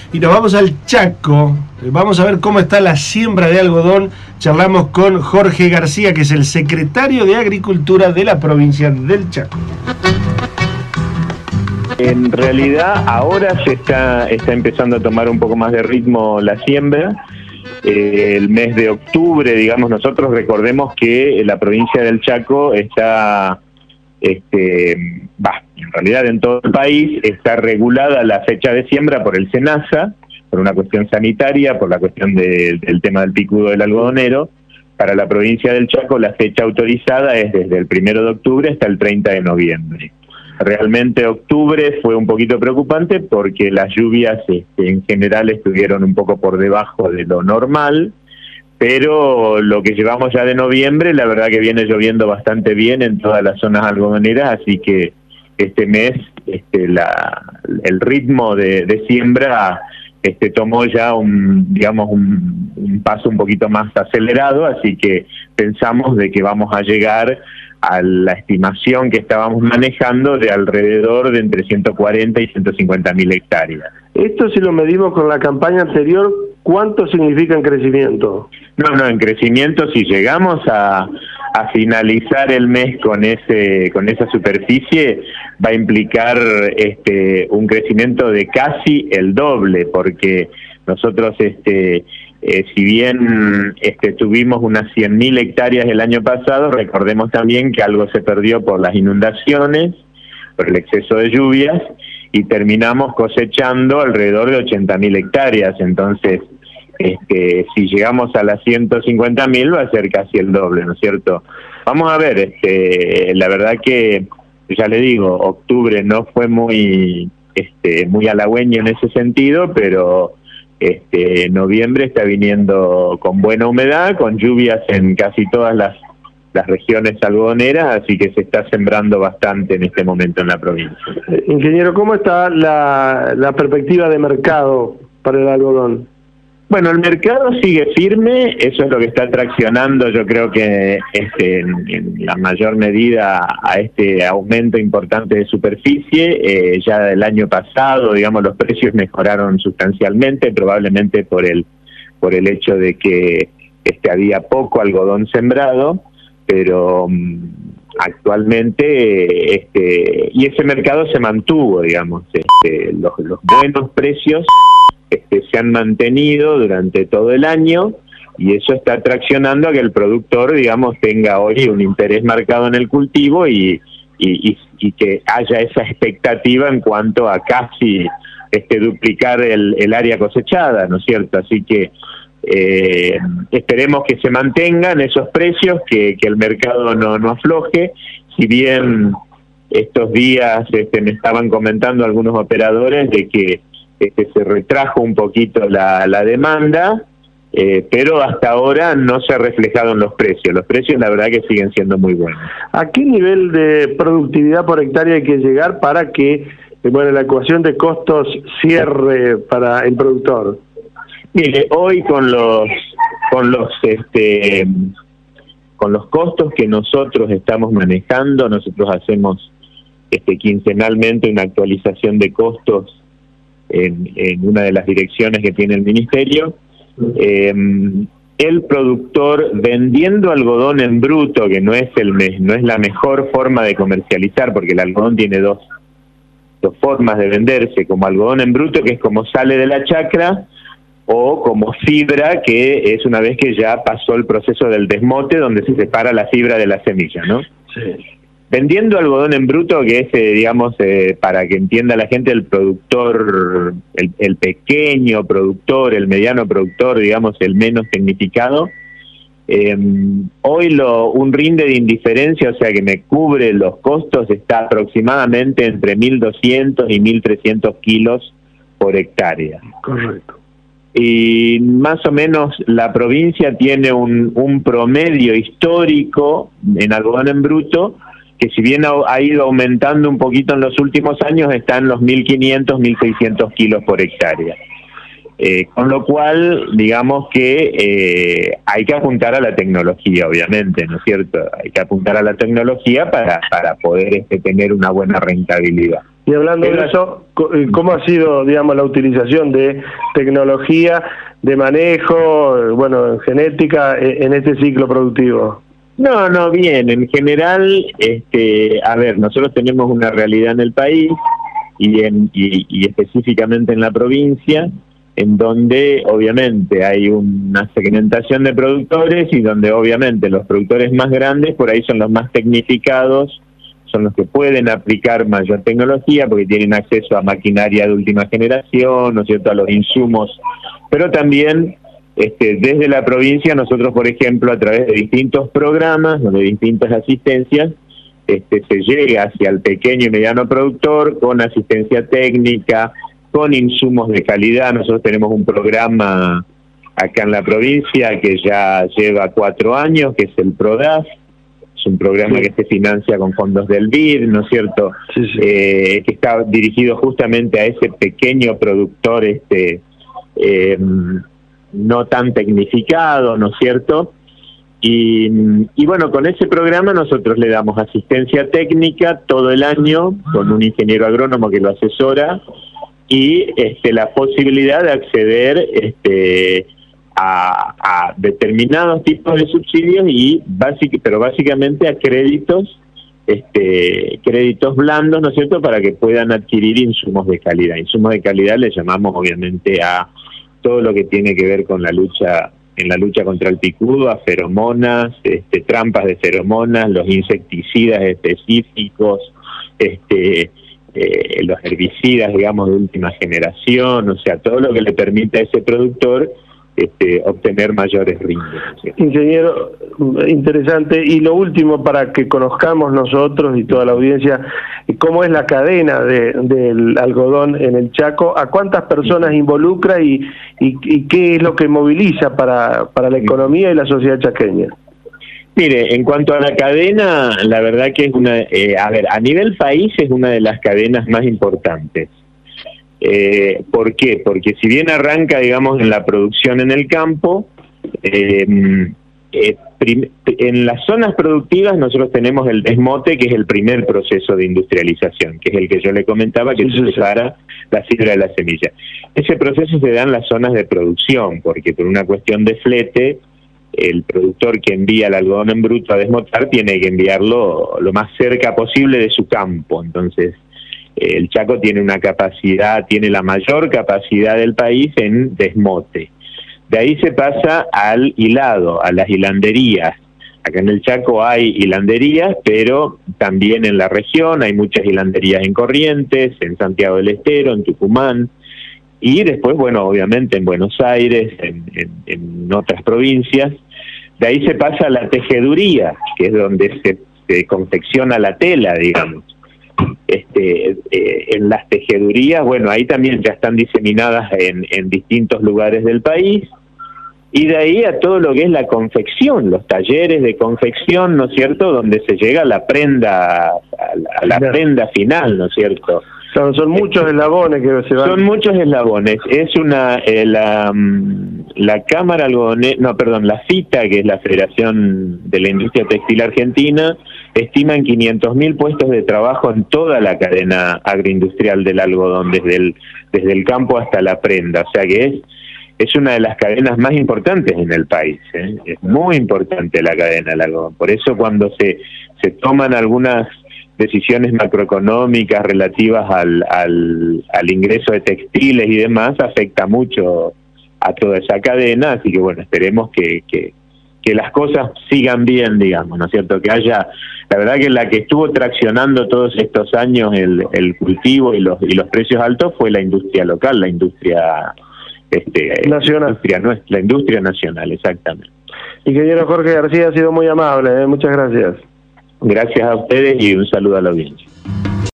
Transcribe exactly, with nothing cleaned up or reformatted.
y nos vamos al Chaco. Vamos a ver cómo está la siembra de algodón. Charlamos con Jorge García, que es el secretario de Agricultura de la provincia del Chaco. En realidad ahora se está, está empezando a tomar un poco más de ritmo la siembra. Eh, el mes de octubre, digamos, nosotros recordemos que la provincia del Chaco está, este, bah, en realidad en todo el país está regulada la fecha de siembra por el SENASA, por una cuestión sanitaria, por la cuestión de, del tema del picudo del algodonero. Para la provincia del Chaco la fecha autorizada es desde el primero de octubre hasta el treinta de noviembre. Realmente octubre fue un poquito preocupante porque las lluvias este, en general estuvieron un poco por debajo de lo normal, pero lo que llevamos ya de noviembre, la verdad que viene lloviendo bastante bien en todas las zonas algodoneras, así que este mes este, la, el ritmo de, de siembra este, tomó ya un, digamos, un, un paso un poquito más acelerado, así que pensamos de que vamos a llegar a la estimación que estábamos manejando de alrededor de entre ciento cuarenta y ciento cincuenta mil hectáreas. Esto, si lo medimos con la campaña anterior, ¿cuánto significa en crecimiento? No, no, en crecimiento, si llegamos a, a finalizar el mes con ese con esa superficie, va a implicar este un crecimiento de casi el doble, porque nosotros este Eh, si bien este, tuvimos unas cien mil hectáreas el año pasado, recordemos también que algo se perdió por las inundaciones, por el exceso de lluvias, y terminamos cosechando alrededor de ochenta mil hectáreas. Entonces, este, si llegamos a las ciento cincuenta mil va a ser casi el doble, ¿no es cierto? Vamos a ver, este, la verdad que, ya le digo, octubre no fue muy, este, muy halagüeño en ese sentido, pero Este, noviembre está viniendo con buena humedad, con lluvias en casi todas las, las regiones algodoneras, así que se está sembrando bastante en este momento en la provincia. Eh, ingeniero, ¿cómo está la, la perspectiva de mercado para el algodón? Bueno, el mercado sigue firme, eso es lo que está traccionando, yo creo que este, en, en la mayor medida a este aumento importante de superficie. Eh, ya el año pasado, digamos, los precios mejoraron sustancialmente, probablemente por el por el hecho de que este había poco algodón sembrado, pero um, actualmente este y ese mercado se mantuvo, digamos, este, los, los buenos precios Este, se han mantenido durante todo el año, y eso está traccionando a que el productor, digamos, tenga hoy un interés marcado en el cultivo y, y, y, y que haya esa expectativa en cuanto a casi este, duplicar el, el área cosechada, ¿no es cierto? Así que eh, esperemos que se mantengan esos precios, que, que el mercado no, no afloje. Si bien estos días este, me estaban comentando algunos operadores de que Este, se retrajo un poquito la, la demanda, eh, pero hasta ahora no se ha reflejado en los precios. Los precios, la verdad, que siguen siendo muy buenos. ¿A qué nivel de productividad por hectárea hay que llegar para que eh, bueno, la ecuación de costos cierre para el productor? Mire, hoy con los con los este con los costos que nosotros estamos manejando, nosotros hacemos este quincenalmente una actualización de costos En, en una de las direcciones que tiene el ministerio. Eh, el productor vendiendo algodón en bruto, que no es el no es la mejor forma de comercializar, porque el algodón tiene dos dos formas de venderse: como algodón en bruto, que es como sale de la chacra, o como fibra, que es una vez que ya pasó el proceso del desmote, donde se separa la fibra de la semilla, ¿no? Sí. Vendiendo algodón en bruto, que es, eh, digamos, eh, para que entienda la gente, el productor, el, el pequeño productor, el mediano productor, digamos, el menos tecnificado, eh, hoy lo, un rinde de indiferencia, o sea, que me cubre los costos, está aproximadamente entre mil doscientos y mil trescientos kilos por hectárea. Correcto. Y más o menos la provincia tiene un, un promedio histórico en algodón en bruto, que si bien ha, ha ido aumentando un poquito en los últimos años, está en los mil quinientos, mil seiscientos kilos por hectárea. Eh, con lo cual, digamos que eh, hay que apuntar a la tecnología, obviamente, ¿no es cierto? Hay que apuntar a la tecnología para, para poder este, tener una buena rentabilidad. Y hablando de eso, ¿cómo ha sido, digamos, la utilización de tecnología, de manejo, bueno, genética, en este ciclo productivo? No, no, bien, en general, este, a ver, nosotros tenemos una realidad en el país y, en, y, y específicamente en la provincia, en donde obviamente hay una segmentación de productores y donde obviamente los productores más grandes por ahí son los más tecnificados, son los que pueden aplicar mayor tecnología porque tienen acceso a maquinaria de última generación, ¿no es cierto?, a los insumos, pero también este, desde la provincia nosotros, por ejemplo, a través de distintos programas, de distintas asistencias, este, se llega hacia el pequeño y mediano productor con asistencia técnica, con insumos de calidad. Nosotros tenemos un programa acá en la provincia que ya lleva cuatro años, que es el PRODAF. Es un programa que se financia con fondos del B I D, ¿no es cierto? Sí, sí. Eh, que está dirigido justamente a ese pequeño productor este eh, no tan tecnificado, ¿no es cierto? Y, y bueno, con ese programa nosotros le damos asistencia técnica todo el año con un ingeniero agrónomo que lo asesora y este, la posibilidad de acceder este, a, a determinados tipos de subsidios y básic, pero básicamente a créditos, este, créditos blandos, ¿no es cierto?, para que puedan adquirir insumos de calidad. Insumos de calidad le llamamos obviamente a todo lo que tiene que ver con la lucha, en la lucha contra el picudo, a feromonas, este, trampas de feromonas, los insecticidas específicos, este Eh, los herbicidas, digamos, de última generación, o sea, todo lo que le permite a ese productor este, obtener mayores rindes. ¿Sí? Ingeniero, interesante. Y lo último, para que conozcamos nosotros y toda la audiencia, cómo es la cadena de, del algodón en el Chaco, a cuántas personas involucra y, y, y qué es lo que moviliza para, para la economía y la sociedad chaqueña. Mire, en cuanto a la cadena, la verdad que es una, eh, a ver, a nivel país es una de las cadenas más importantes. Eh, ¿Por qué? Porque si bien arranca, digamos, en la producción en el campo, eh, eh, en las zonas productivas nosotros tenemos el desmote, que es el primer proceso de industrialización, que es el que yo le comentaba, que se separa la fibra de la semilla. Ese proceso se da en las zonas de producción, porque por una cuestión de flete, el productor que envía el algodón en bruto a desmotar tiene que enviarlo lo más cerca posible de su campo. Entonces, el Chaco tiene una capacidad, tiene la mayor capacidad del país en desmote. De ahí se pasa al hilado, a las hilanderías. Acá en el Chaco hay hilanderías, pero también en la región hay muchas hilanderías en Corrientes, en Santiago del Estero, en Tucumán. Y después, bueno, obviamente en Buenos Aires, en, en, en otras provincias. De ahí se pasa a la tejeduría, que es donde se, se confecciona la tela, digamos. Este, eh, en las tejedurías, bueno, ahí también ya están diseminadas en, en distintos lugares del país. Y de ahí a todo lo que es la confección, los talleres de confección, ¿no es cierto?, donde se llega a la prenda, a la, a la prenda final, ¿no es cierto? Son, son muchos eslabones que se van. Son muchos eslabones. Es una eh, la, la Cámara Algodonera, no, perdón, la FITA, que es la Federación de la Industria Textil Argentina, estima en quinientos mil puestos de trabajo en toda la cadena agroindustrial del algodón, desde el desde el campo hasta la prenda. O sea que es es una de las cadenas más importantes en el país, ¿eh? Es muy importante la cadena del algodón. Por eso cuando se se toman algunas decisiones macroeconómicas relativas al, al, al ingreso de textiles y demás, afecta mucho a toda esa cadena, así que bueno, esperemos que, que, que las cosas sigan bien, digamos, ¿no es cierto? Que haya, la verdad que la que estuvo traccionando todos estos años el, el cultivo y los, y los precios altos fue la industria local, la industria este, nacional. Industria, no, la industria nacional, exactamente. Ingeniero Jorge García, ha sido muy amable, ¿eh? Muchas gracias. Gracias a ustedes y un saludo a la audiencia.